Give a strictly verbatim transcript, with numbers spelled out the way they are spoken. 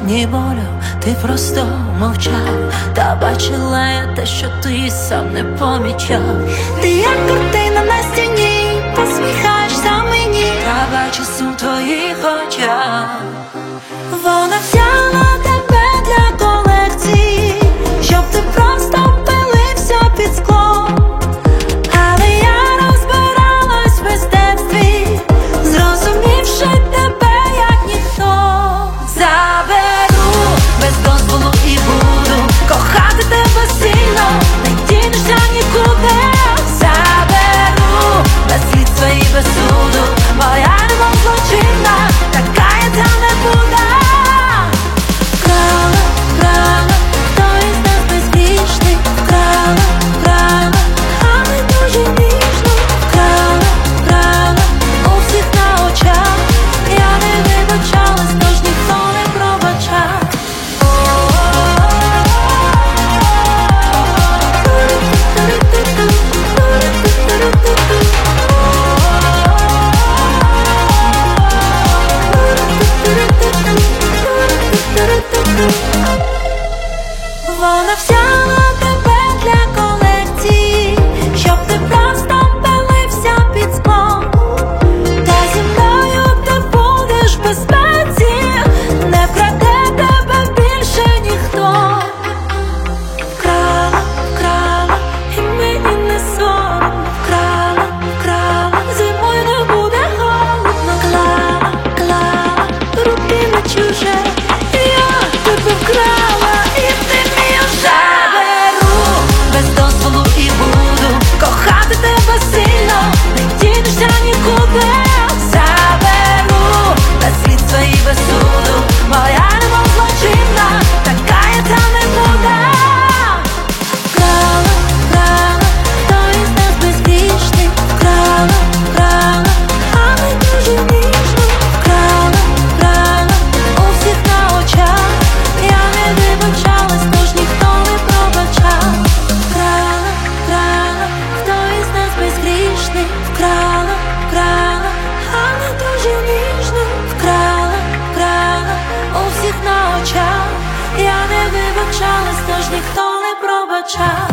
мені болю, ти просто мовчав, та бачила я те, що ти сам не помічав. Ти як картина на стіні, посміхаєшся мені, та бачу сум в твоїх очах. Вона взяла тебе для колекції, щоб ти просто пилився під склом. Але я розбиралась в мистецтві, зрозумівши тебе як ніхто. Заберу без дозволу і буду кохати тебе сильно, не дінешся нікуди. Заберу без слідства і без суду, моя любов злочинна, така я ця не буде. Вкрала, вкрала, хто із нас безгрішний. Вкрала, вкрала, але дуже ніжно. Вкрала, вкрала, у всіх на очах. Я не вибачалась, тож ніхто не пробачав. Вона взяла тебе для колекції, щоб ти просто пилився під склом. Та зі мною ти будеш в безпеці, не вкраде тебе більше ніхто. Вкрала, вкрала, і мені не соромно. Вкрала, вкрала, зимою не буде холодно. Клала, клала, руки на чуже, я тебе вкрала, і ти мій уже. Заберу без дозволу і буду кохати тебе сильно, не дінешся нікуди. Заберу без слідства і без суду, моя любов злочинна, така я ця не буде. Вкрала, вкрала, хто із нас безгрішний. Вкрала, вкрала, але дуже ніжно. Вкрала, вкрала, у всіх на очах. Я не вибачалась, тож ніхто не пробачав. Вкрала, вкрала, хто із нас безгрішний. Вкрала, вкрала, але дуже ніжно. Вкрала, вкрала, у всіх на очах. Я не вибачалась, тож ніхто не пробачав.